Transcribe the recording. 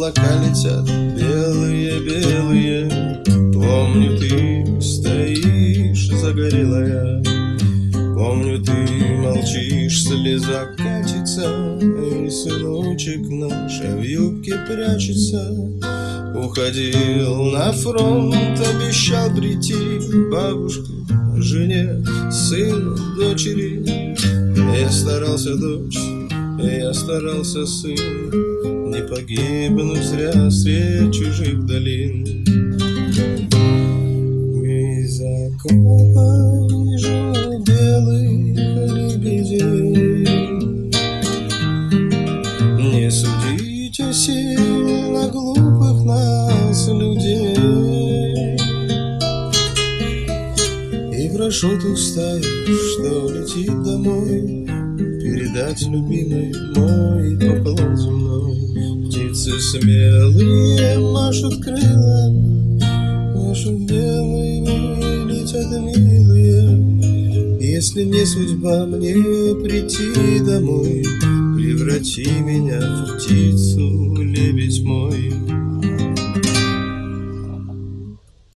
облака летят белые-белые. Помню, ты стоишь загорелая, помню, ты молчишь, слеза катится, и сыночек наш в юбке прячется. Уходил на фронт, обещал прийти бабушке, жене, сыну, дочери. Я старался, дочь, я старался, сын, не погибнуть зря средь чужих долин. Из окопа вижу белых лебедей. Не судите сильно глупых нас, людей. И парашют устаю, что летит домой, передать любимой мой поклон земной. Птицы смелые машут крылами, машут белые, летят милые. Если не судьба мне прийти домой, преврати меня в птицу, лебедь мой.